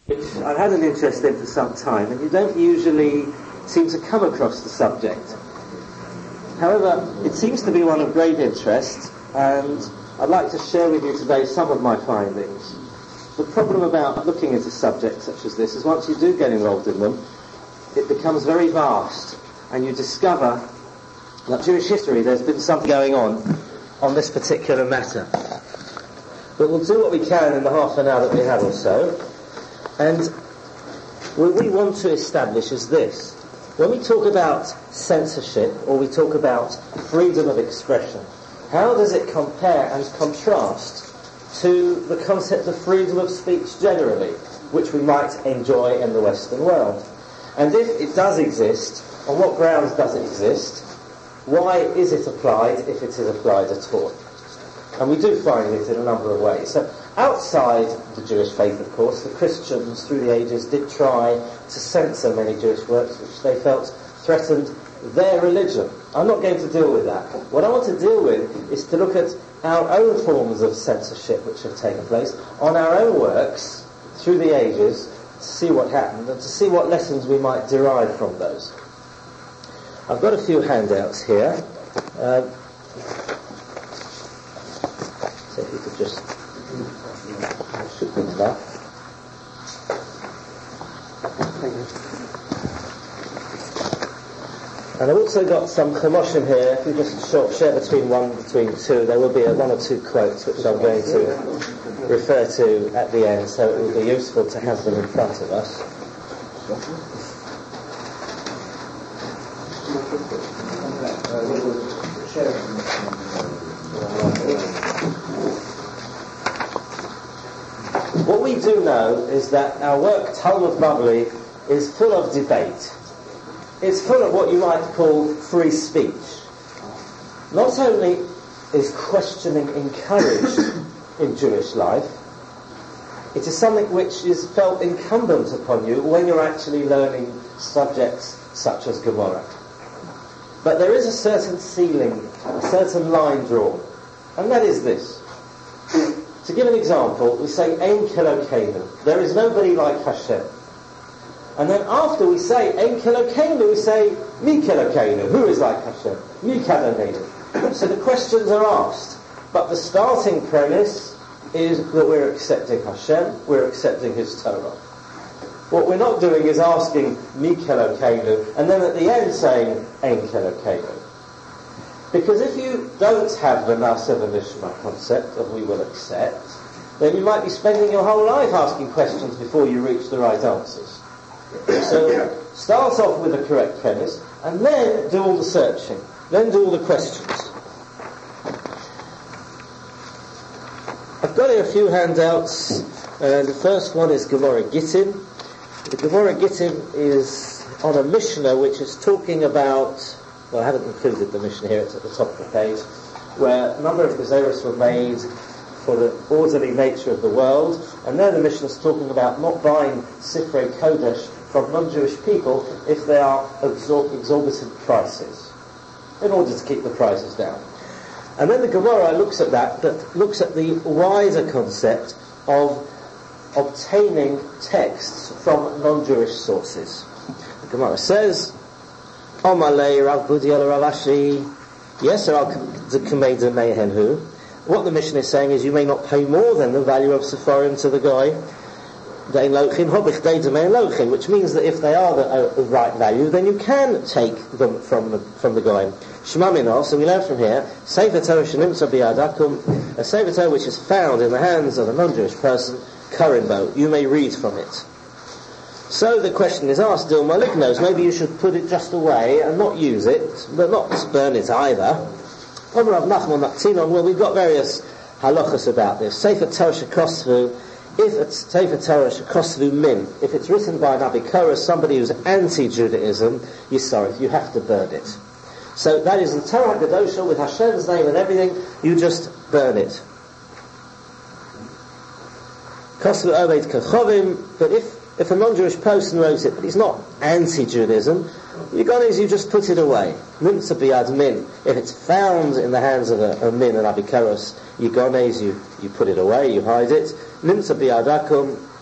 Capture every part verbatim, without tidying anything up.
I've had an interest in for some time, and you don't usually seem to come across the subject. However, it seems to be one of great interest, and I'd like to share with you today some of my findings. The problem about looking into subjects such as this is once you do get involved in them, it becomes very vast, and you discover that Jewish history, there's been something going on on this particular matter. But we'll do what we can in the half an hour that we have or so. And what we want to establish is this. When we talk about censorship, or we talk about freedom of expression, how does it compare and contrast to the concept of freedom of speech generally, which we might enjoy in the Western world? And if it does exist, on what grounds does it exist? Why is it applied, if it is applied at all? And we do find it in a number of ways. So outside the Jewish faith, of course, the Christians through the ages did try to censor many Jewish works which they felt threatened their religion. I'm not going to deal with that. What I want to deal with is to look at our own forms of censorship which have taken place on our own works through the ages, to see what happened and to see what lessons we might derive from those. I've got a few handouts here. Uh, so if you could just... should be enough. Thank you. And I've also got some Chumoshim here. If you just short share between one, between two, there will be a one or two quotes which I'm going to refer to at the end, so it will be useful to have them in front of us. What we do know is that our work, Talmud Bavli, is full of debate. It's full of what you might call free speech. Not only is questioning encouraged in Jewish life, it is something which is felt incumbent upon you when you're actually learning subjects such as Gemara. But there is a certain ceiling, a certain line drawn, and that is this. To give an example, we say, Ein Kelokeinu. There is nobody like Hashem. And then after we say, Ein Kelokeinu, we say, Mi Kelokeinu. Who is like Hashem? Mi Kelokeinu. So the questions are asked. But the starting premise is that we're accepting Hashem, we're accepting His Torah. What we're not doing is asking, Mi Kelokeinu, and then at the end saying, Ein Kelokeinu. Because if you don't have the Nasa V'Nishma concept of we will accept, then you might be spending your whole life asking questions before you reach the right answers. So start off with the correct premise, and then do all the searching, then do all the questions. I've got here a few handouts, and the first one is Gemara Gittin. The Gemara Gittin is on a Mishnah which is talking about... Well, I haven't included the Mishnah here, it's at the top of the page, where a number of gezeros were made for the orderly nature of the world, and there the Mishnah is talking about not buying Sifrei Kodesh from non-Jewish people if they are exor- exorbitant prices, in order to keep the prices down. And then the Gemara looks at that, but looks at the wider concept of obtaining texts from non-Jewish sources. The Gemara says, Omalei Rav Budiel Rav Ashi, yes, what the Mishnah is saying is you may not pay more than the value of Sepharim to the guy, which means that if they are the uh, right value, then you can take them from the, from the guy. Shema Minor, so we learn from here, Sefer Torah Shenimtza Biyadakum, a Sefer Torah which is found in the hands of a non-Jewish person, Karimbo, you may read from it. So the question is asked, Dil Malignos, maybe you should put it just away and not use it, but not burn it either. Well, we've got various halachas about this. Sefer Torah Shekosvu, if it's Sefer Torah Shekosvu Min, if it's written by an Abikora, somebody who's anti-Judaism, you're sorry, you have to burn it. So that is in Torah Gadosha with Hashem's name and everything, you just burn it. Kosvu Obed Kachovim, but if If a non-Jewish person wrote it, but he's not anti-Judaism, Yigones, you just put it away. Nimtza biyad min. If it's found in the hands of a, a min, an abikaros, Yigones, you, you put it away, you hide it. Nimtza biyad akum.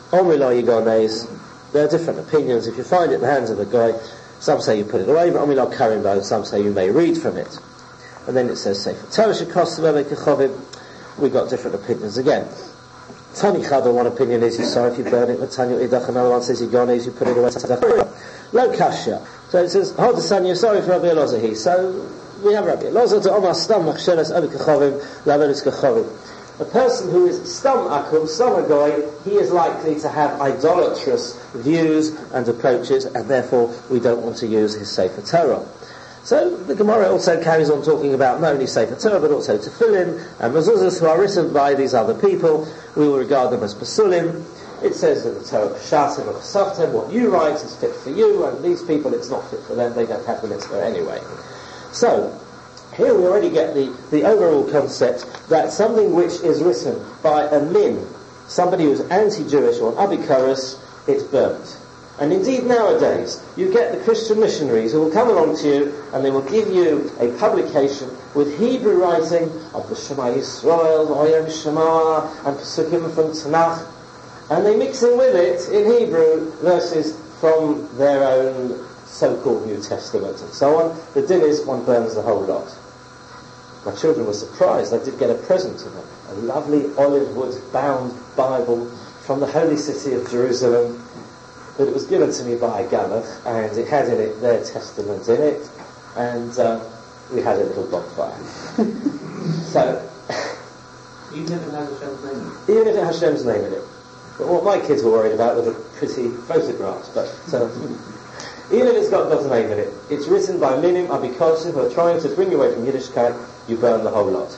Omri lo yigones, there are different opinions. If you find it in the hands of a guy, some say you put it away, but Omri lo karim lo, some say you may read from it. And then it says Sefer Torah shekosem v'kechovim. We've got different opinions again. Tani Chadal, one opinion is you're sorry if you burn it, but Tanya Idach, another one says yigones, you put it away. Lo kasha. So it says, Hold the son, you're sorry for Rabbi Elazar. So we have Rabbi Elazar to Omar Stam Machshenes Abi Kechovim Lavelis Kechovim. A person who is Stam Akum, Stam Agoy, he is likely to have idolatrous views and approaches, and therefore we don't want to use his Sefer Torah. So the Gemara also carries on talking about not only Sefer Torah but also Tefillin and mezuzahs who are written by these other people. We will regard them as Pasulim. It says in the Torah, Pshatim and Chasavtem, what you write is fit for you, and these people it's not fit for them, they don't have the mitzvah anyway. So, here we already get the, the overall concept that something which is written by a min, somebody who's anti-Jewish or an abikaris, it's burnt. And indeed nowadays, you get the Christian missionaries who will come along to you and they will give you a publication with Hebrew writing of the Shema Yisrael, Oyem Shema, and Pesukim from Tanakh, and they mix in with it, in Hebrew, verses from their own so-called New Testament and so on. The din is one burns the whole lot. My children were surprised. I did get a present to them, a lovely olive wood bound Bible from the holy city of Jerusalem. But it was given to me by a Gamach, and it had in it their testament in it, and uh, we had a little bonfire. So, even if it has Hashem's name in it? Even if it has Hashem's name in it. But what my kids were worried about were the pretty photographs, but uh, even if it's got God's name in it, it's written by Minim Abikosim who are trying to bring you away from Yiddishkeit, you burn the whole lot.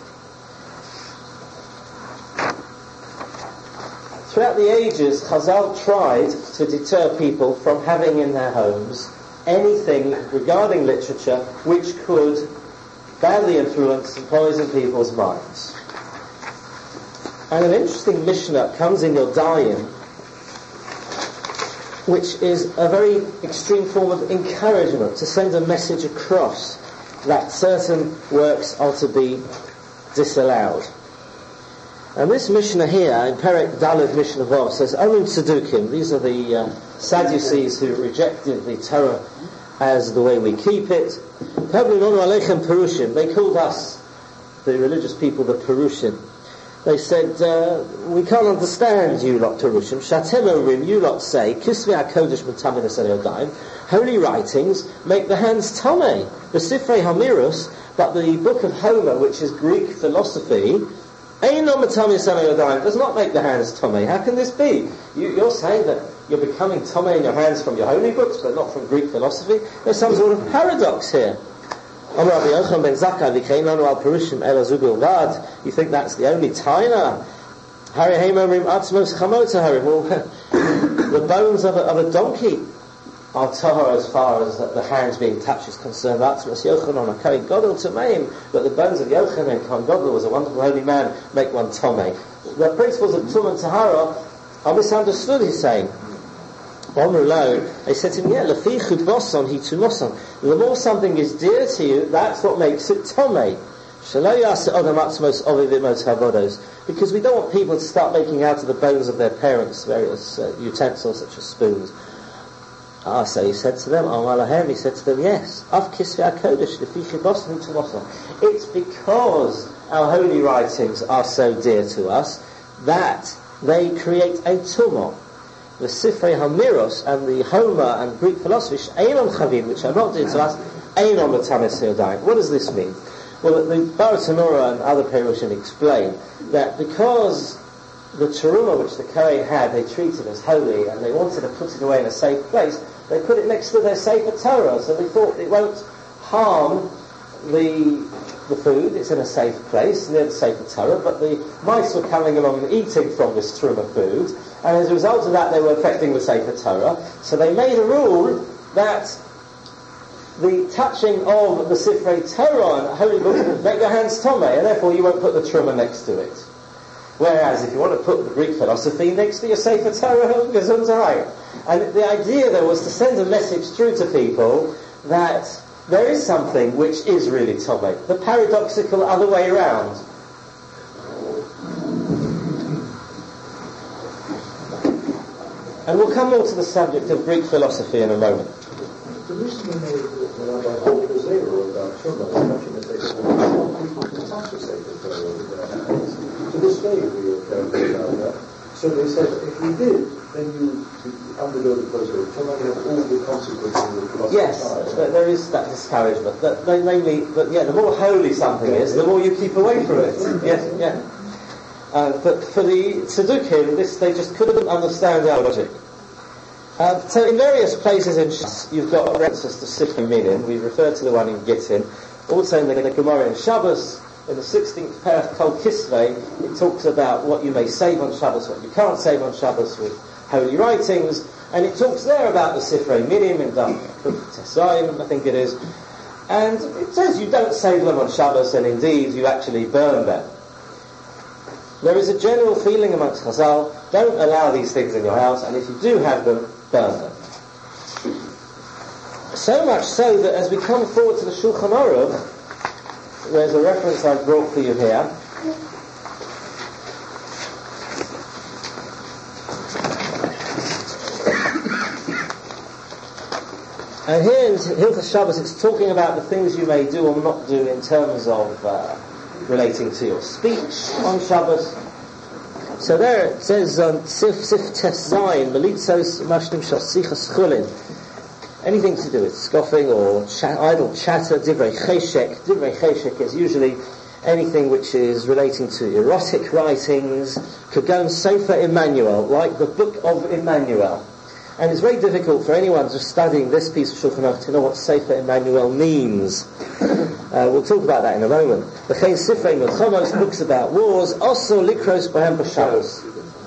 Throughout the ages, Chazal tried to deter people from having in their homes anything regarding literature which could badly influence and poison people's minds. And an interesting Mishnah comes in Yodayim, which is a very extreme form of encouragement to send a message across that certain works are to be disallowed. And this Mishnah here, in Perek Daled Mishnah Vav, says, Olim Tzedukim, these are the uh, Sadducees who rejected the Torah as the way we keep it. They called us, the religious people, the Perushim. They said, uh, we can't understand you lot Perushim. Shatem Orim, you lot say, Kisvei HaKodesh M'tamim Esel Yodayim, holy writings make the hands tamei. The Sifrei Hamirus, but the book of Homer, which is Greek philosophy, does not make the hands tomei. How can this be? You, you're saying that you're becoming tomei in your hands from your holy books, but not from Greek philosophy? There's some sort of paradox here. You think that's the only taina? Well, the bones of a, of a donkey are tahor as far as the hands being touched is concerned. But the bones of Yochanan, Kohen Gadol, was a wonderful holy man, make one tomei. The principles of Tum and Tahara are misunderstood, he's saying. They said to him, yeah, the more something is dear to you, that's what makes it tomei. Because we don't want people to start making out of the bones of their parents various uh, utensils such as spoons. Ah, so he said to them, he said to them, yes, it's because our holy writings are so dear to us that they create a tumah. The Sifrei Hamiros and the Homer and Greek philosophy, which are not dear to us, what does this mean? Well, the Baratanora and other Perushim explain that because the teruma which the Kohen had, they treated as holy, and they wanted to put it away in a safe place, they put it next to their Sefer Torah, so they thought it won't harm the the food, it's in a safe place near the Sefer Torah, but the mice were coming along and eating from this teruma food, and as a result of that they were affecting the Sefer Torah, so they made a rule that the touching of the Sifrei Torah and holy books will make your hands tomei, and therefore you won't put the teruma next to it. Whereas if you want to put the Greek philosophy next to your Sefer Torah, Gesundheit. And the idea there was to send a message through to people that there is something which is really tomei. The paradoxical other way around. And we'll come more to the subject of Greek philosophy in a moment. The reason we made Rabbi Holger Zero about Shema is mentioned that they said people can touch a sacred photo with their hands. To this day we are careful about that. So they said if we did, then you undergo the process of Shema, you have all the consequences of the philosophy. Yes, but there is that discouragement. That they mainly, but yeah, the more holy something is, the more you keep away from it. Yes, yeah. Uh, but for the Tzaddukim, this they just couldn't understand our logic. Uh, so in various places in Shas, you've got references to Sifrei Minim. We referred to the one in Gittin. Also in the, the Gemara in Shabbos, in the sixteenth Perek Kol Kisvei, it talks about what you may save on Shabbos, what you can't save on Shabbos with holy writings, and it talks there about the Sifrei Minim in Daf Tesayim, I think it is, and it says you don't save them on Shabbos, and indeed you actually burn them. There is a general feeling amongst Chazal, don't allow these things in your house, and if you do have them, burn them. So much so that as we come forward to the Shulchan Aruch, there's a reference I've brought for you here. And here in Hilchos Shabbos it's talking about the things you may do or not do in terms of uh, relating to your speech on Shabbos. So there it says on Sif Sif Tes Zayin, Melitzos Mashlim Shasichas Chulin, anything to do with scoffing or cha- idle chatter, Divrei Cheshek. Divrei Cheshek is usually anything which is relating to erotic writings, Kagon Sefer Emmanuel, like the Book of Emmanuel. And it's very difficult for anyone just studying this piece of Shulchan Aruch to know what Sefer Emmanuel means. Uh, we'll talk about that in a moment. The Chen Sifrei Milchamos, books about wars, also Likros Bohem B'Shabbos.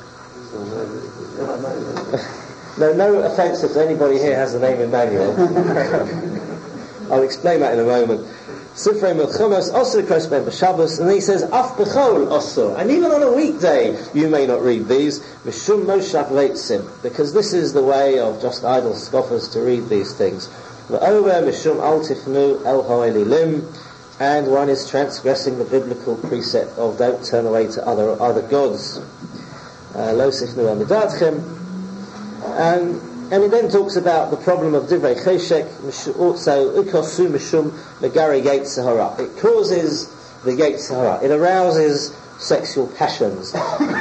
No, no offence if anybody here has the name Emmanuel. I'll explain that in a moment. Sifrei Milchamos, also Likros Bohem B'Shabbos, and then he says, Af B'chol also, and even on a weekday you may not read these, Mishum Moshav Leitzim, because this is the way of just idle scoffers to read these things. V'over Mishum Al Tifnu El Ha'elilim, and one is transgressing the biblical precept of don't turn away to other other gods. Lo Sifnu El Midatchem, and and it then talks about the problem of Divrei Cheshek, also Ukosu Mishum Megari Yetzer Hara. It causes the Yetzer Hara. It arouses sexual passions.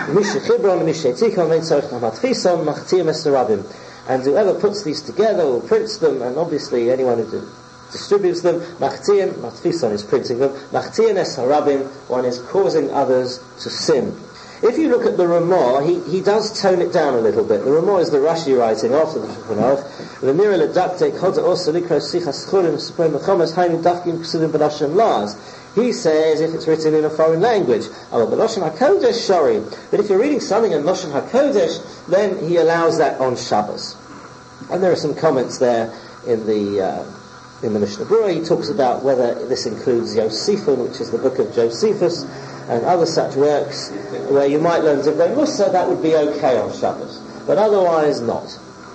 And whoever puts these together or prints them, and obviously anyone who d- distributes them, Machtiyan, Matfison is printing them, Machtiyan es harabim, one is causing others to sin. If you look at the Ramah, he, he does tone it down a little bit. The Ramah is the Rashi writing after the Shulchan Aruch. The Mira Ledaktek Hoda Osa Likros Sichas Chulim Supreme Mechomas Hainu Dafkim Ksudim B'Lashon Laz. He says if it's written in a foreign language, oh, B'Lashon HaKodesh, sorry. But if you're reading something in Lashon HaKodesh, then he allows that on Shabbos. And there are some comments there in the uh, in the Mishnah Berurah. He talks about whether this includes Yosifun, which is the book of Josephus, and other such works where you might learn Divrei Musa. That would be okay on Shabbos, but otherwise not.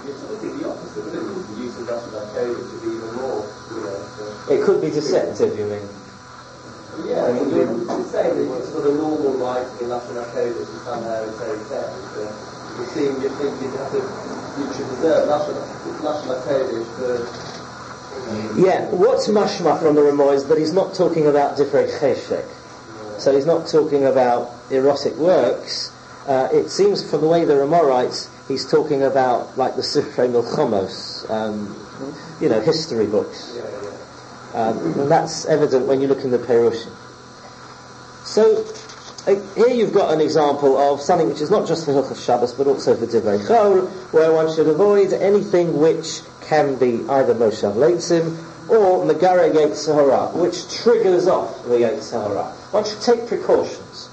It could be deceptive, you mean? Yeah, I mean, you're saying that it's sort of normal writing in Lashon HaKodesh and somehow it's very set. You seem, you think you'd have to, you should reserve Lashon HaKodesh for... Yeah, what's mashma from the Ramah is that he's not talking about Divrei Cheshek. So he's not talking about erotic works. Uh, it seems from the way the Ramah writes, he's talking about like the Sifrei Milchamos, um, you know, history books. Yeah, yeah. Um, and that's evident when you look in the Perushim. So uh, here you've got an example of something which is not just for Hilchos Shabbos but also for Divrei Chol, where one should avoid anything which can be either Moshav Leitzim or Megara Yetzer Hara, which triggers off the Yetzer Hara. One should take precautions.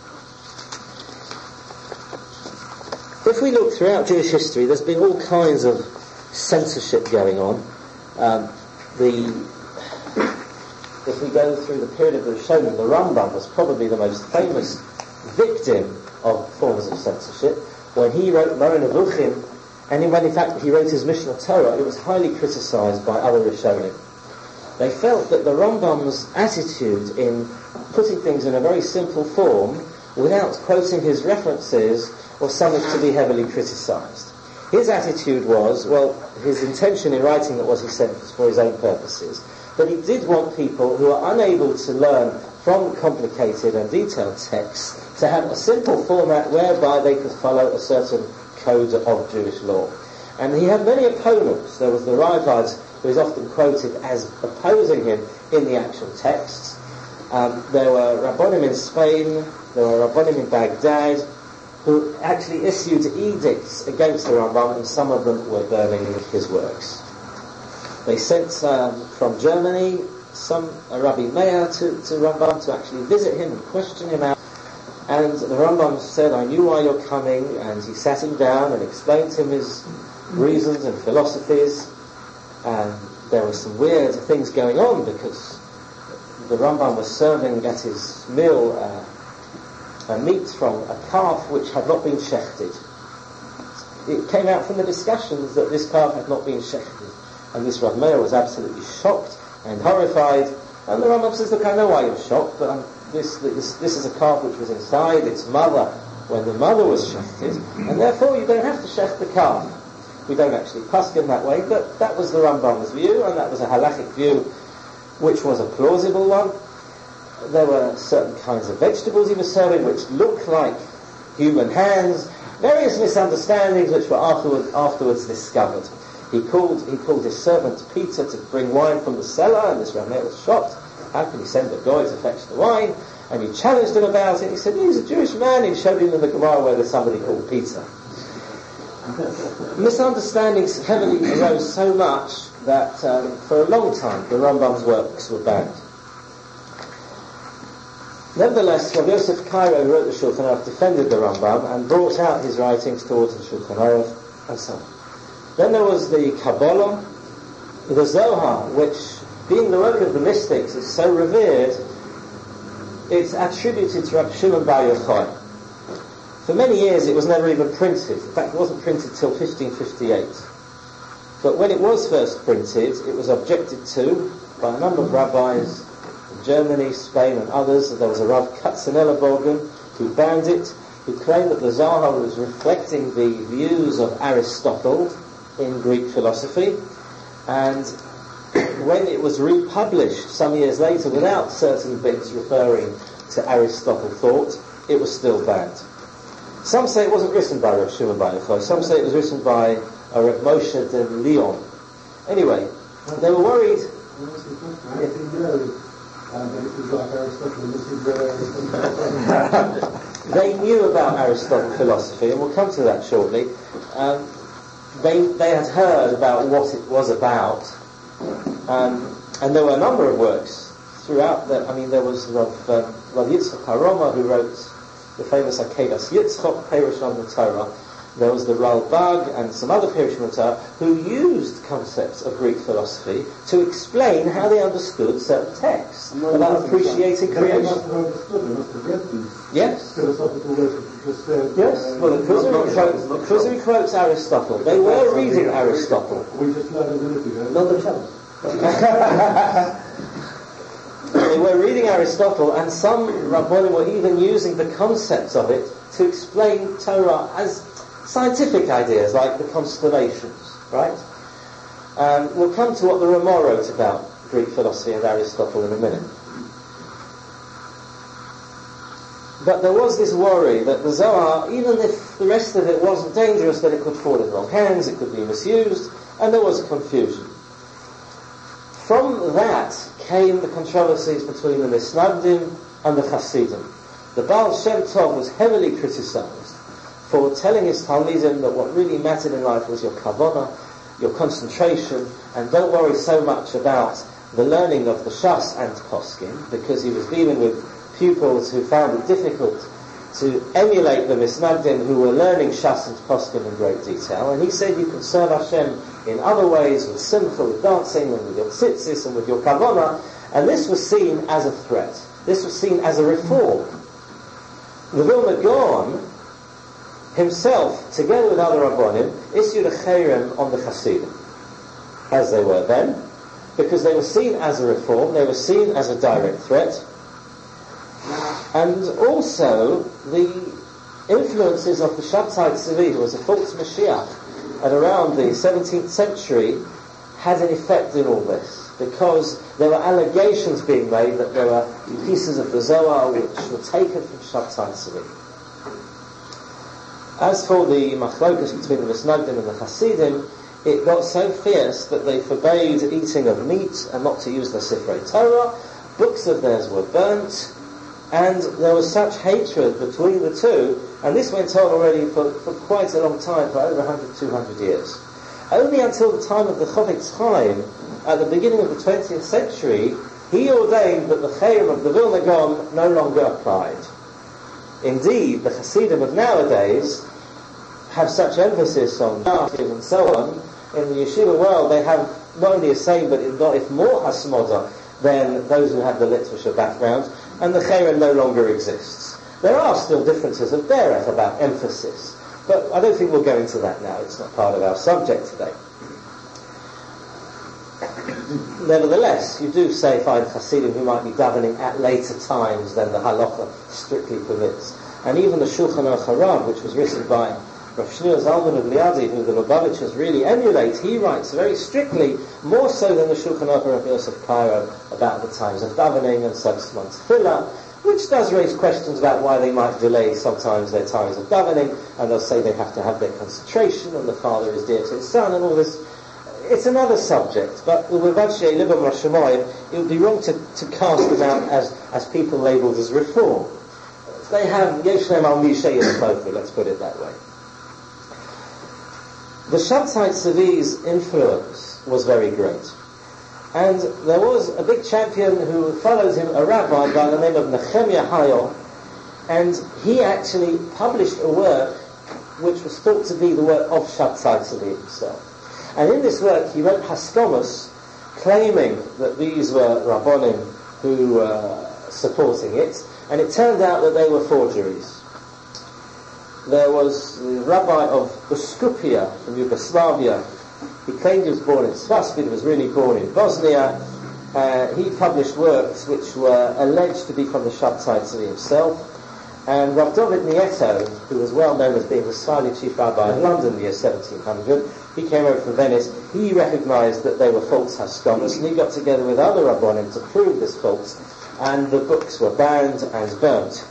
If we look throughout Jewish history, there's been all kinds of censorship going on. Um, the If we go through the period of the Rishonim, the Rambam was probably the most famous victim of forms of censorship. When he wrote Moreh Nevuchim, and when in fact he wrote his Mishnah Torah, it was highly criticised by other Rishonim. They felt that the Rambam's attitude in putting things in a very simple form, without quoting his references, was something to be heavily criticised. His attitude was, well, his intention in writing that was he said was for his own purposes, but he did want people who are unable to learn from complicated and detailed texts to have a simple format whereby they could follow a certain code of Jewish law. And he had many opponents. There was the Ravad, who is often quoted as opposing him in the actual texts. Um, there were Rabbonim in Spain, there were Rabbonim in Baghdad, who actually issued edicts against the Rambam, and some of them were burning his works. They sent um, from Germany some uh, Rabbi Meir to, to Rambam to actually visit him and question him out. And the Rambam said, I knew why you're coming, and he sat him down and explained to him his reasons and philosophies. And there were some weird things going on because the Rambam was serving at his meal uh, a meat from a calf which had not been shechted. It came out from the discussions that this calf had not been shechted. And this Rav Meir was absolutely shocked and horrified. And the Rambam says, look, I know why you're shocked, but I'm, this, this, this is a calf which was inside its mother when the mother was shechted, and therefore you don't have to shecht the calf. We don't actually paskin that way, but that was the Rambam's view, and that was a halachic view which was a plausible one. There were certain kinds of vegetables he was serving which looked like human hands, various misunderstandings which were afterwards, afterwards discovered. He called, he called his servant Peter to bring wine from the cellar, and this Rameir was shocked. How can he send a guy to fetch the wine? And he challenged him about it. He said, he's a Jewish man. He showed him in the Gemara where there's somebody called Peter. Misunderstandings heavily arose so much that um, for a long time the Rambam's works were banned. Nevertheless, Rav Yosef Cairo, who wrote the Shulchan Aruch, defended the Rambam and brought out his writings towards the Shulchan Aruch, and so on. Then there was the Kabbalah, the Zohar, which, being the work of the mystics, is so revered, it's attributed to Rabbi Shimon Bar Yochai. For many years it was never even printed. In fact, it wasn't printed till fifteen fifty-eight. But when it was first printed, it was objected to by a number of rabbis in Germany, Spain and others. There was a Rav Katzenellerbogen who banned it, who claimed that the Zohar was reflecting the views of Aristotle in Greek philosophy. And when it was republished some years later without certain bits referring to Aristotle thought, it was still banned. Some say it wasn't written by Rav Shimon Bar Yochai. Some say it was written by a Rav Moshe de Leon. Anyway, they were worried. They knew about Aristotle philosophy, and we'll come to that shortly. Um, they they had heard about what it was about, um, and there were a number of works throughout. The, I mean, there was Rav, uh, Rav Yitzchak Haroma who wrote the famous Akedas Yitzchok, Perush on the Torah. There was the Ralbag and some other Perush on the Torah who used concepts of Greek philosophy to explain how they understood certain texts no, about appreciating creation. They must have understood, they must have read these yes. philosophical works because they're... Yes, uh, well the Kuzari quotes, the Kuzari quotes Aristotle. They were reading Aristotle. We just learned a minute ago. Not the challenge. They were reading Aristotle, and some Rabbonim were even using the concepts of it to explain Torah as scientific ideas, like the constellations, right? Um, we'll come to what the Ramah wrote about Greek philosophy and Aristotle in a minute. But there was this worry that the Zohar, even if the rest of it wasn't dangerous, that it could fall in wrong hands, it could be misused, and there was confusion. From that came the controversies between the Misnagdim and the Hasidim. The Baal Shem Tov was heavily criticized for telling his Talmidim that what really mattered in life was your kavanah, your concentration, and don't worry so much about the learning of the Shas and Poskim, because he was dealing with pupils who found it difficult to emulate the Misnagdim who were learning Shas and Poskim in great detail. And he said you can serve Hashem in other ways, with simcha, with dancing, and with your tzitzis, and with your kavanah, and this was seen as a threat. This was seen as a reform. The Vilna Gaon himself, together with other Rabbonim, issued a cherem on the Hasidim, as they were then, because they were seen as a reform, they were seen as a direct threat, and also the influences of the Shabtai Tzvi, who was a false Mashiach, at around the seventeenth century had an effect in all this, because there were allegations being made that there were pieces of the Zohar which were taken from Shabtai Tzvi. As for the machlokas between the Misnagdim and the Hasidim, it got so fierce that they forbade eating of meat and not to use the Sifrei Torah. Books of theirs were burnt, and there was such hatred between the two, and this went on already for, for quite a long time, for over one hundred, two hundred years. Only until the time of the Chofetz Chaim, at the beginning of the twentieth century, he ordained that the Chayim of the Vilna Gaon no longer applied. Indeed, the Hasidim of nowadays have such emphasis on narrative and so on. In the yeshiva world, they have not only the same, but if not if more hasmoda than those who have the literature background, and the Chayim no longer exists. There are still differences of derech about emphasis, but I don't think we'll go into that now. It's not part of our subject today. Nevertheless, you do say find Hasidim who might be davening at later times than the halacha strictly permits. And even the Shulchan Aruch Harav, which was written by Rav Shneur Zalman of Liadi, who the Lubavitchers really emulate, he writes very strictly, more so than the Shulchan Aruch of Yosef Cairo, about the times of davening and subsequent tefillah, which does raise questions about why they might delay sometimes their times of davening, and they'll say they have to have their concentration, and the father is dear to his son, and all this. It's another subject, but it would be wrong to, to cast them out as, as people labelled as reform. They have Yeshlem al Mishay Yisrofi, let's put it that way. The Shabtai Tzvi's influence was very great. And there was a big champion who followed him, a rabbi by the name of Nehemiah Hayel, and he actually published a work which was thought to be the work of Shabtai Tzvi himself. And in this work he wrote Haskomas, claiming that these were Rabbonim who were supporting it, and it turned out that they were forgeries. There was the rabbi of Biskupia from Yugoslavia. He claimed he was born in Svaspid, he was really born in Bosnia. Uh, he published works which were alleged to be from the Shabtai Tzvi himself. And Rav David Nieto, who was well known as being the Sephardi chief rabbi of London in the year seventeen hundred, he came over from Venice. He recognised that they were false Haskamas, and he got together with other Rabbonim to prove this false, and the books were banned and burnt.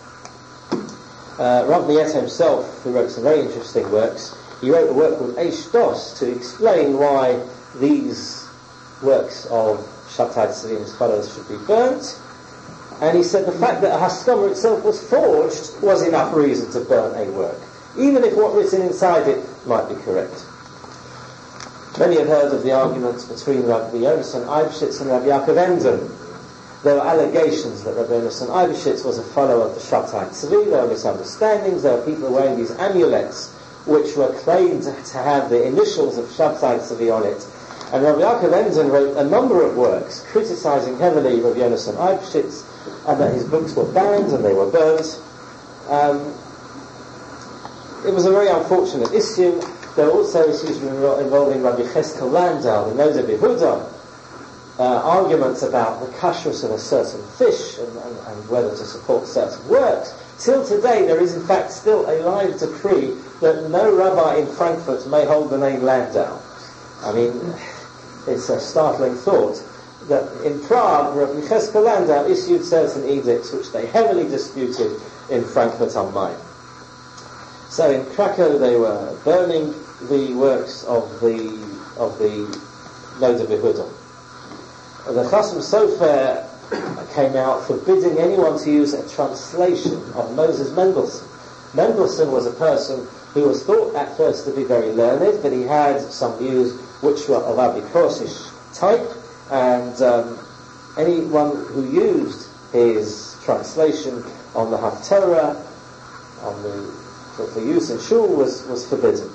Uh, Rav Nieto himself, who wrote some very interesting works, he wrote a work called Eish Dos to explain why these works of Shabtai Tzvi and his followers should be burnt. And he said the fact that a Haskama itself was forged was enough reason to burn a work, even if what written inside it might be correct. Many have heard of the arguments between Rabbi Yonasan Eibeshitz and Rabbi Yaakov Enden. There were allegations that Rabbi Yonasan Eibeshitz was a follower of the Shabtai Tzvi. There were misunderstandings. There were people wearing these amulets which were claimed to have the initials of Shabtai Tzvi on it. And Rabbi Yaakov Enden wrote a number of works criticising heavily Rabbi Yonasan Eibeshitz, and that his books were banned and they were burnt. Um, it was a very unfortunate issue. There were also issues involving Rabbi Cheskel Landau, the Noda Behuda, uh, arguments about the kashrus of a certain fish and, and, and whether to support certain works. Till today there is in fact still a live decree that no rabbi in Frankfurt may hold the name Landau. I mean, it's a startling thought that in Prague, Rabbi Cheskel Landau issued certain edicts which they heavily disputed in Frankfurt am Main. So in Krakow they were burning the works of the of the Noda Behuda. The Chasam Sofer came out forbidding anyone to use a translation of Moses Mendelssohn. Mendelssohn was a person who was thought at first to be very learned, but he had some views which were of Abikorsish type, and um, anyone who used his translation on the Haftarah, on the, for, for use in shul, was, was forbidden.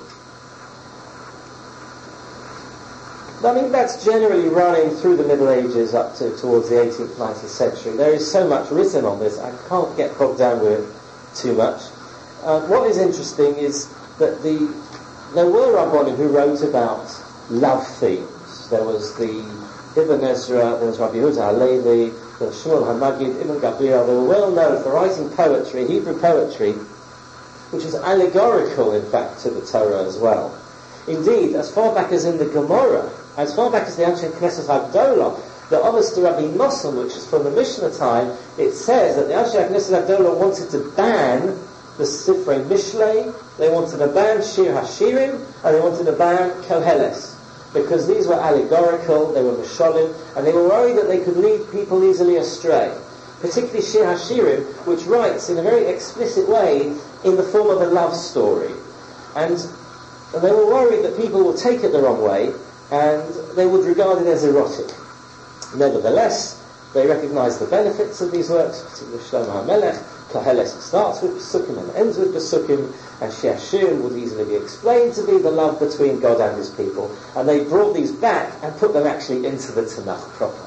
I mean, that's generally running through the Middle Ages up to towards the eighteenth, nineteenth century. There is so much written on this, I can't get bogged down with it too much. Uh, what is interesting is that the there were Rabbonim who wrote about love themes. There was the Ibn Ezra, there was Rabbi Yehuda Halevi, there was Shmuel HaMagid, Ibn Gabriel. They were well known for writing poetry, Hebrew poetry, which was allegorical, in fact, to the Torah as well. Indeed, as far back as in the Gemara, as far back as the ancient Knesset Havdalah, the Avos to Rabbi Nosson, which is from the Mishnah time, it says that the ancient Knesset Havdalah wanted to ban the Sifrei Mishlei, they wanted to ban Shir Hashirim, and they wanted to ban Koheles, because these were allegorical, they were Misholim, and they were worried that they could lead people easily astray. Particularly Shir Hashirim, which writes in a very explicit way in the form of a love story. And And they were worried that people would take it the wrong way and they would regard it as erotic. Nevertheless, they recognized the benefits of these works, particularly Shlomo HaMelech. Koheles starts with Pesukim and ends with Pesukim, and Shir Hashirim would easily be explained to be the love between God and his people. And they brought these back and put them actually into the Tanakh proper.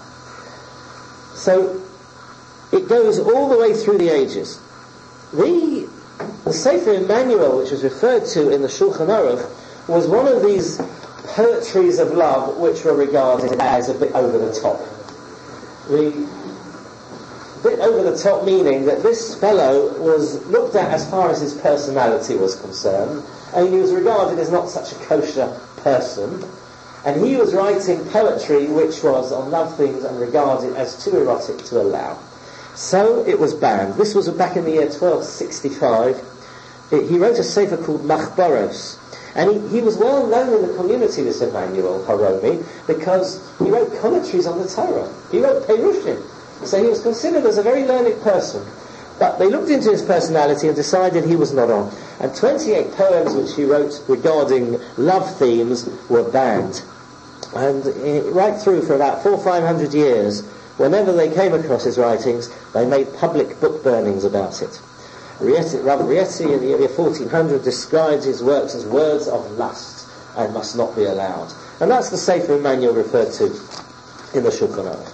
So, it goes all the way through the ages. The The Sefer Emmanuel, which is referred to in the Shulchan Aruch, was one of these poetries of love which were regarded as a bit over the top. The bit over the top meaning that this fellow was looked at as far as his personality was concerned, and he was regarded as not such a kosher person, and he was writing poetry which was on love themes and regarded as too erotic to allow. So it was banned. This was back in the year twelve sixty-five. It, he wrote a sefer called Machbaros. And he, he was well known in the community, this Emmanuel Haromi, because he wrote commentaries on the Torah. He wrote Perushim. So he was considered as a very learned person. But they looked into his personality and decided he was not on. And twenty-eight poems which he wrote regarding love themes were banned. And uh, right through for about four or five hundred years, whenever they came across his writings, they made public book burnings about it. Rieti, Rav Rieti in the year fourteen hundred describes his works as words of lust and must not be allowed. And that's the Sefer Emmanuel referred to in the Shulchan Aruch.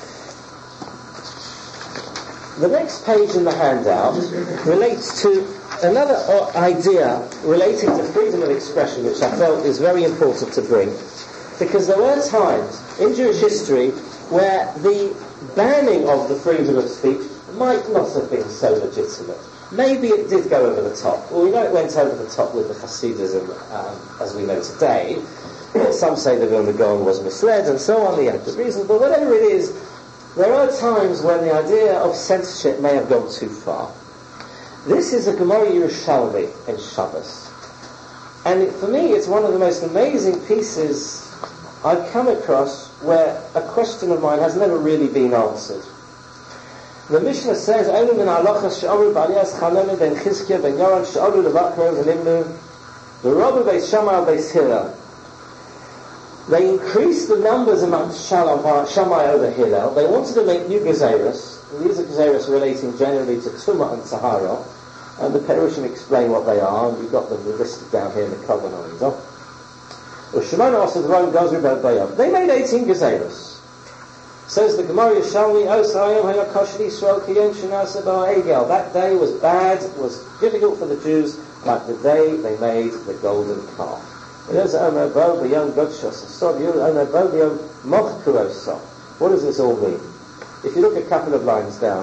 The next page in the handout relates to another idea relating to freedom of expression, which I felt is very important to bring, because there were times in Jewish history where the banning of the freedom of speech might not have been so legitimate. Maybe it did go over the top. Well, we know it went over the top with the Hasidism, um, as we know today. Some say that Vilna Gaon was misled, and so on, the adequate reason. But whatever it is, there are times when the idea of censorship may have gone too far. This is a Gemara Yerushalmi in Shabbos. And it, for me, it's one of the most amazing pieces I've come across where a question of mine has never really been answered. The Mishnah says, "Only min halachas she'amru b'aliyas Chanami ben Chizkiya ben Yoran she'amru levakar v'nimnu v'robu beis Shammai beis Hillel." They increased the numbers amongst Shammai over Hillel. They wanted to make new gezeros. These are gezeros relating generally to Tumah and Tahara, and the Perushim explain what they are, and we've got them listed down here in the Kovan Oriental. They made eighteen gezeros. Says the Gemara Yerushalmi, that day was bad, was difficult for the Jews, like the day they made the golden calf. What does this all mean? If you look a couple of lines down,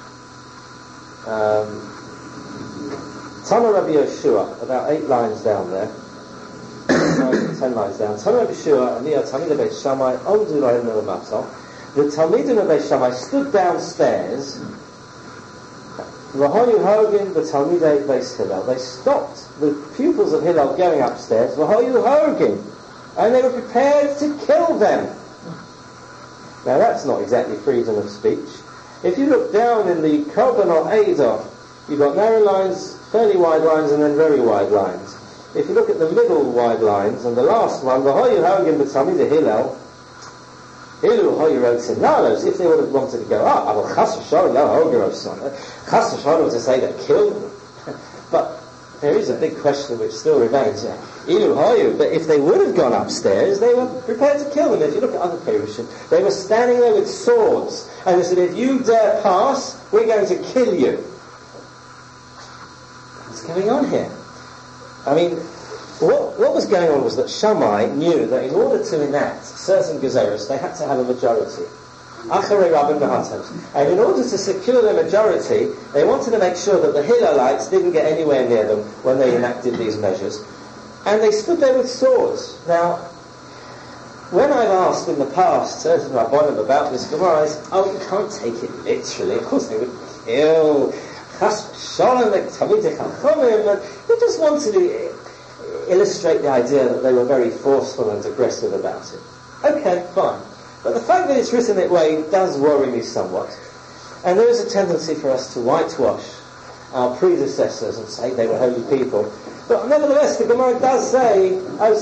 um, Tana Rabbi Yeshua, about eight lines down there, ten lines down. Tana Rabbi Yeshua, Aniyah Talmidei Beis Shammai, Omdu Lahim Nelamatah. The Talmidim of Beis Shammai stood downstairs. V'hoyu Hogin, the Talmidei Beis Hillel. They stopped the pupils of Hillel going upstairs. V'hoyu Hogin, and they were prepared to kill them. Now that's not exactly freedom of speech. If you look down in the Korban or Eidah, you've got narrow lines, fairly wide lines, and then very wide lines. If you look at the middle wide lines, and the last one, V'hoyu Hogin b'Talmidei Hillel, Ilu hoyu rotzim nalos, if they would have wanted to go up, I will chas v'shalom lo hoger of son. Chas v'shalom to say they killed them. But there is a big question which still remains. Ilu hoyu, but if they would have gone upstairs, they were prepared to kill them. If you look at other Perushim, they were standing there with swords, and they said, if you dare pass, we're going to kill you. What's going on here? I mean, What, what was going on was that Shammai knew that in order to enact certain gezeros, they had to have a majority. Acharei Rabbim Mehatos. And in order to secure their majority, they wanted to make sure that the Hillelites didn't get anywhere near them when they enacted these measures. and they stood there with swords. Now, when I've asked in the past certain Rabbanim about this Gemara, I said, oh, you can't take it literally. Of course they would kill. Shalom, they just wanted to illustrate the idea that they were very forceful and aggressive about it. Okay, fine. But the fact that it's written that way does worry me somewhat. And there is a tendency for us to whitewash our predecessors and say they were holy people. But nevertheless, the Gemara does say,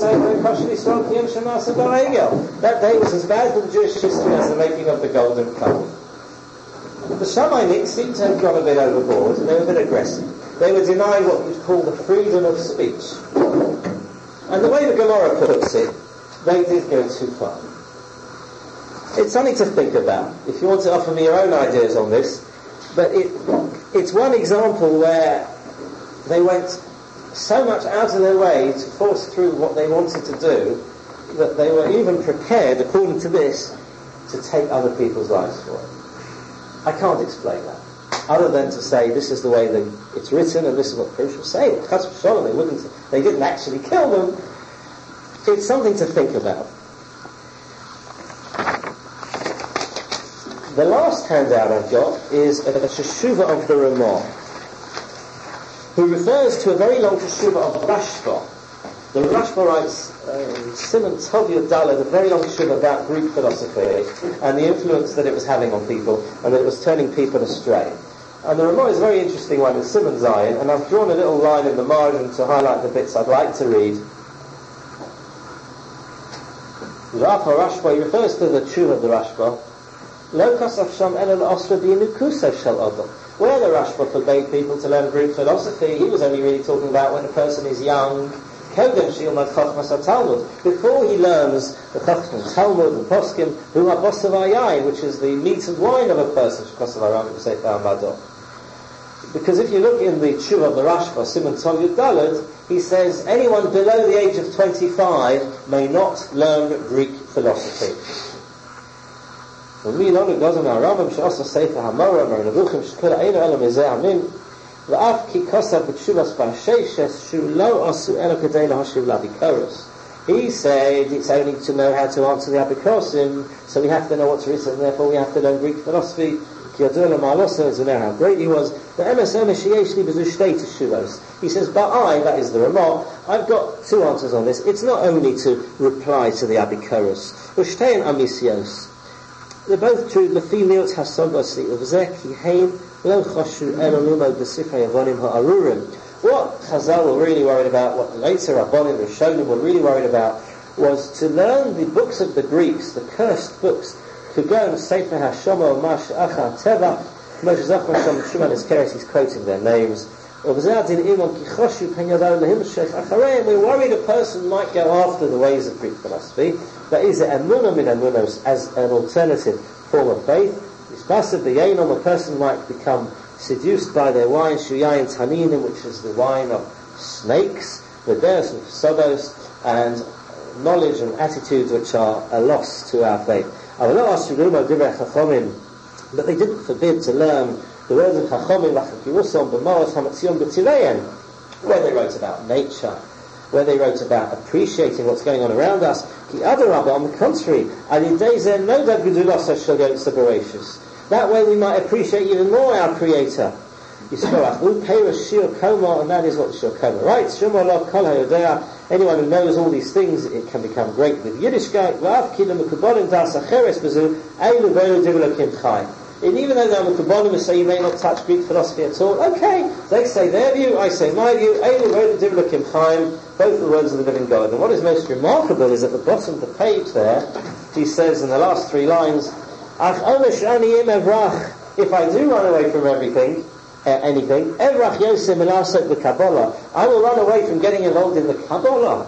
that day was as bad for the Jewish history as the making of the Golden Calf. The Shammaites seem to have gone a bit overboard, and they were a bit aggressive. They were denying what we'd call the freedom of speech. And the way the Gemara puts it, they did go too far. It's something to think about, if you want to offer me your own ideas on this, but it, it's one example where they went so much out of their way to force through what they wanted to do, that they were even prepared, according to this, to take other people's lives for it. I can't explain that, other than to say this is the way they, it's written and this is what Perush was saying. They wouldn't, they didn't actually kill them. It's something to think about. The last handout I've got is a Teshuvah of the Ramah, who refers to a very long Teshuvah of Rashba. The Rashba writes uh, Simon Tov Yud Daled, a very long Teshuvah about Greek philosophy and the influence that it was having on people and that it was turning people astray. And the Ramah is a very interesting one in Simon Zion, and I've drawn a little line in the margin to highlight the bits I'd like to read. Rafa Rashba, he refers to the Teshuvah of the Rashba. Where the Rashba forbade people to learn Greek philosophy, he was only really talking about when a person is young, before he learns the Chachmas, Talmud and Poskim, who are Bosav Ayayin, which is the meat and wine of a person, because if you look in the Teshuvah of the Rashba, Simon Tov Yud Daled, he says anyone below the age of twenty-five may not learn Greek philosophy. ומי לא נגוזם מהרמב"ם שעושה ספר המורה מהנבוכים שכל אינו אלא מזה המין ואף כי כוסף בתשובס פרששס שהוא לא עשו אלא כדי להשיב לאפיקורוס. He said it's only to know how to answer the apikosim, so we have to know what's written, and therefore we have to learn Greek philosophy. Ki yadua l'ma'alosa, to know how great he was. The emes emes sheyesh li b'zu shtei teshuvos. He says, but I, that is the Ramah, I've got two answers on this. It's not only to reply to the apikoros, v'shtein amisios. They're both true. Lefiliot hasobasi uvzeh ki hein lo choshu elalumo b'sifrei avonim ha'arurim. What Chazal were really worried about, what the later Rabbanim and Rishonim were really worried about, was to learn the books of the Greeks, the cursed books, Kugon, Sefer HaShomo, Mash Achar Teva, Moshe Zachman Shom Shuman Eskeres, he's quoting their names. We're worried a person might go after the ways of Greek philosophy. That is emunah min emunos, as an alternative form of faith. It's passive the yenom, a person might become seduced by their wine, shuyayin taninim, which is the wine of snakes, v'deres of sodos, and knowledge and attitudes which are a loss to our faith. But they didn't forbid to learn the words of Chachomim, where they wrote about nature, where they wrote about appreciating what's going on around us. On the contrary, that way we might appreciate even more our Creator. And that is what Shir Koma writes. Anyone who knows all these things, it can become great with Yiddishkeit. And even though the Mekubalim say you may not touch Greek philosophy at all, okay, they say their view, I say my view, both the words of the living God. And what is most remarkable is at the bottom of the page there, he says in the last three lines, if I do run away from everything, uh, anything, I will run away from getting involved in the Kabbalah.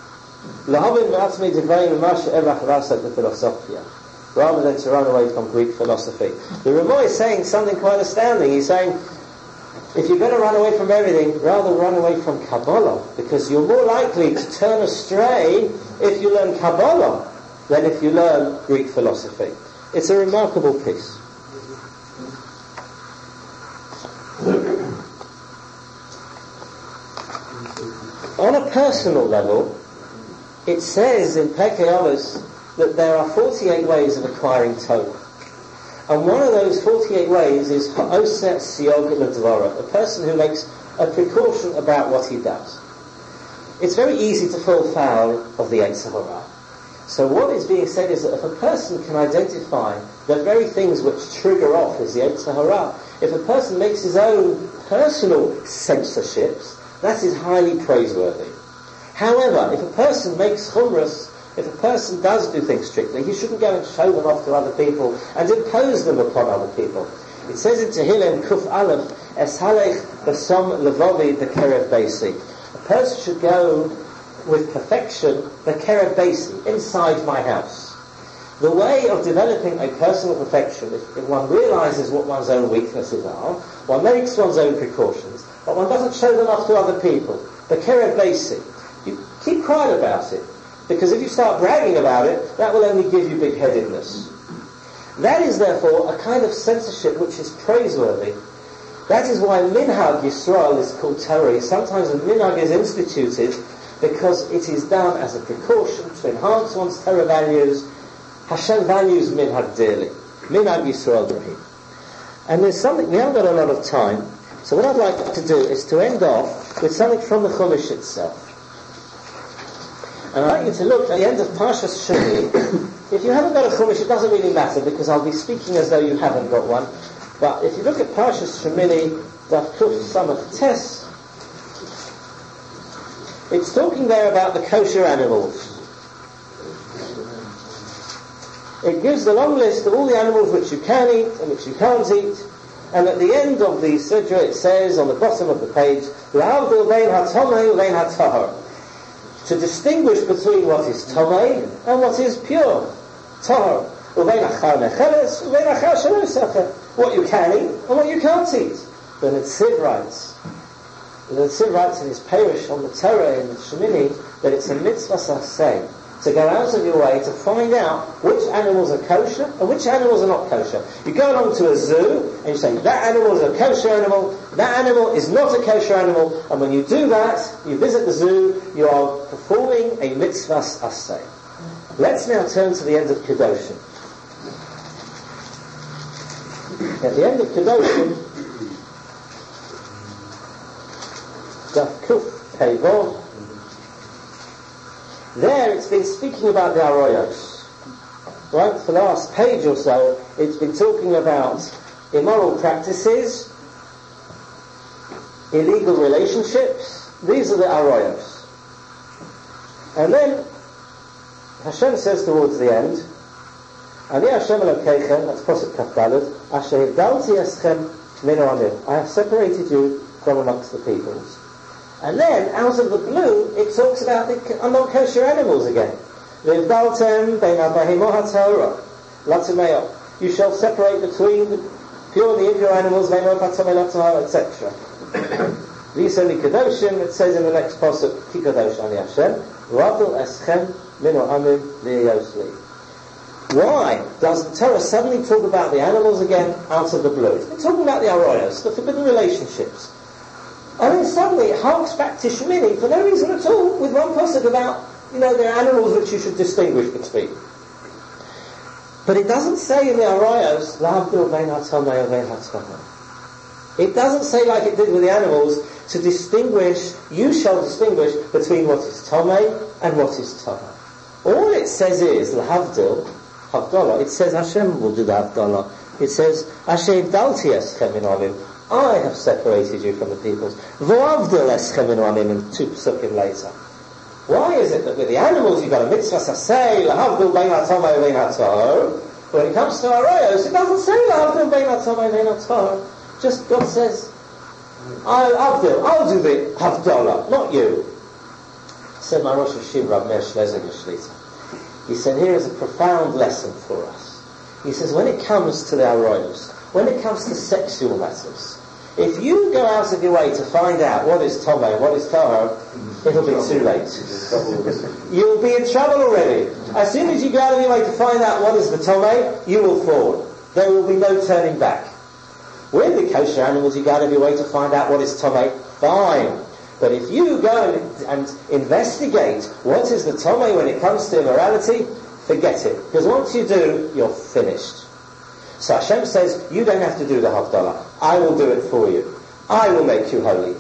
Rather than to run away from Greek philosophy. The Ramah is saying something quite astounding. He's saying, if you're going to run away from everything, rather run away from Kabbalah, because you're more likely to turn astray if you learn Kabbalah than if you learn Greek philosophy. It's a remarkable piece. on a personal level, it says in Pirkei Avos that there are forty-eight ways of acquiring Torah. And one of those forty-eight ways is ha'oseh siyog l'dvara, a person who makes a precaution about what he does. It's very easy to fall foul of the Yetzer Hara. So what is being said is that if a person can identify the very things which trigger off his Yetzer Hara, if a person makes his own personal censorships, that is highly praiseworthy. However, if a person makes chumras, if a person does do things strictly, he shouldn't go and show them off to other people and impose them upon other people. It says in Tehillim, Kuf Aleph, Es halech b'som levovi b'kerev beisi. A person should go with perfection, b'kerev beisi, inside my house. The way of developing a personal perfection, if, if one realizes what one's own weaknesses are, one makes one's own precautions, but one doesn't show them off to other people. B'kerev beisi. You keep quiet about it. Because if you start bragging about it, that will only give you big-headedness. That is therefore a kind of censorship which is praiseworthy. That is why Minhag Yisrael is called Torah. Sometimes a Minhag is instituted because it is done as a precaution to enhance one's Torah values. Hashem values Minhag dearly. Minhag Yisrael Rahim. And there's something, we haven't got a lot of time, so what I'd like to do is to end off with something from the Chumash itself. And I'd like you to look at the end of Parshas Shemini. If you haven't got a Chumash, it doesn't really matter because I'll be speaking as though you haven't got one. But if you look at Parshas Shemini, Daf Kuf Samach Tes, it's talking there about the kosher animals. It gives the long list of all the animals which you can eat and which you can't eat. And at the end of the Sidra it says on the bottom of the page, L'havdil bein hatomei u'bein hatahor, to distinguish between what is tomei and what is pure. Tahor. Uvein achar necheres, uvein achar shelo sefer. What you can eat and what you can't eat. The Netziv writes, the Netziv writes in his parish on the Torah in Shemini that it's a mitzvah saseh, to go out of your way to find out which animals are kosher and which animals are not kosher. You go along to a zoo and you say, that animal is a kosher animal, that animal is not a kosher animal, and when you do that, you visit the zoo, you are performing a mitzvah aseh. Let's now turn to the end of Kedoshim. At the end of Kedoshim, Daf Kuf Pei Vav, there it's been speaking about the Aroyos. Right? For the last page or so, it's been talking about immoral practices, illegal relationships. These are the Aroyos. And then Hashem says towards the end, Ani Hashem Elokeichem, that's Pasuk Kaf Daled, Asher hivdalti eschem min ha'amim, I have separated you from amongst the peoples. And then, out of the blue, it talks about the non-kosher animals again. V'ivdaltem bein ha'bahimo ha'torah, latumeo. You shall separate between the pure and the impure animals, ve'no patomei latumeo, et cetera. V'yisoni kedoshim, it says in the next pasuk, Ki kadosh ani Hashem, v'avdil eschem min ha'amim v'yosli. Why does the Torah suddenly talk about the animals again out of the blue? It's been talking about the Aroyos, the forbidden relationships. And then suddenly it harks back to Shemini for no reason at all, with one pasuk about, you know, the animals which you should distinguish between. But it doesn't say in the Aroyos, L'havdil bein hatomei u'bein hatahor. It doesn't say like it did with the animals, to distinguish, you shall distinguish between what is tomei and what is tahor. All it says is, L'havdil, Havdalah, it says Hashem will do the Havdalah. It says, Asher hivdalti eschem min ha'amim, I have separated you from the peoples. V'avdil eschem min ha'amim, in two psukim later. Why is it that with the animals you've got a mitzvah saseh, l'havdil bein hatomei u'bein hatahor? When it comes to Aroyos, it doesn't say l'havdil bein hatomei u'bein hatahor. Just God says, I'll Avdil, I'll do the Havdalah, not you. Said my Rosh Hashiv Rav Meir Schlesinger Shlita. He said, here is a profound lesson for us. He says, when it comes to the Aroyos, when it comes to sexual matters, if you go out of your way to find out what is tomei and what is tahor, it'll be too late. You'll be in trouble already. As soon as you go out of your way to find out what is the tomei, you will fall. There will be no turning back. With the kosher animals, you go out of your way to find out what is tomei, fine. But if you go and, and investigate what is the Tomei when it comes to immorality, forget it. Because once you do, you're finished. So Hashem says, you don't have to do the Havdalah. I will do it for you. I will make you holy.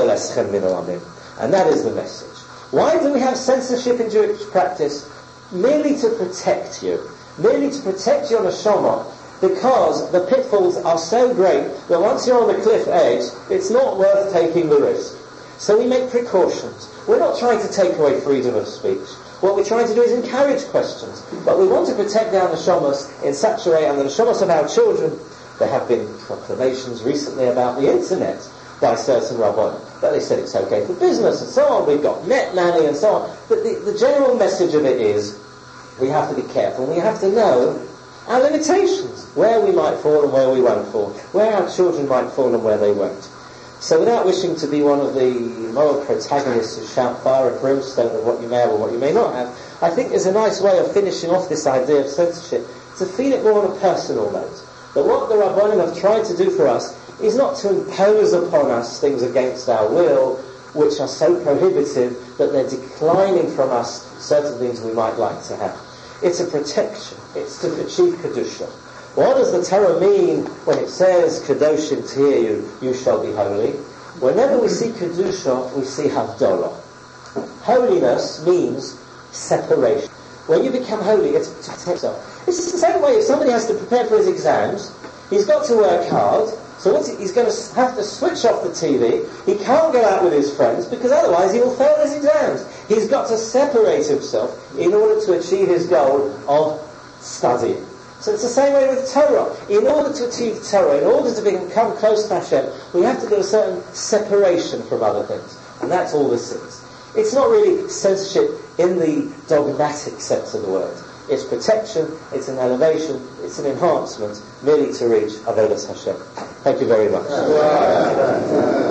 And that is the message. Why do we have censorship in Jewish practice? Merely to protect you. Merely to protect your neshama, because the pitfalls are so great that once you're on the cliff edge, it's not worth taking the risk. So we make precautions. We're not trying to take away freedom of speech. What we're trying to do is encourage questions. But we want to protect our neshamas in such a way, and the neshamas of our children. There have been proclamations recently about the internet by certain rabbis, but they said it's okay for business and so on. We've got net nanny and so on. But the, the general message of it is, we have to be careful. We have to know our limitations, where we might fall and where we won't fall, where our children might fall and where they won't. So without wishing to be one of the moral protagonists who shout fire and brimstone of what you may have or what you may not have, I think there's a nice way of finishing off this idea of censorship to feel it more on a personal note. That what the Rabbanim have tried to do for us is not to impose upon us things against our will, which are so prohibitive that they're declining from us certain things we might like to have. It's a protection. It's to achieve Kedusha. What does the Torah mean when it says, Kedoshim Tihiyu, you shall be holy? Whenever we see Kedusha, we see Havdalah. Holiness means separation. When you become holy, it's to protect yourself. It's the same way if somebody has to prepare for his exams, he's got to work hard, so what's he, he's going to have to switch off the T V, he can't go out with his friends, because otherwise he will fail his exams. He's got to separate himself in order to achieve his goal of studying. So it's the same way with Torah. In order to achieve Torah, in order to become close to Hashem, we have to do a certain separation from other things. And that's all this is. It's not really censorship in the dogmatic sense of the word. It's protection, it's an elevation, it's an enhancement, merely to reach Avodas Hashem. Thank you very much.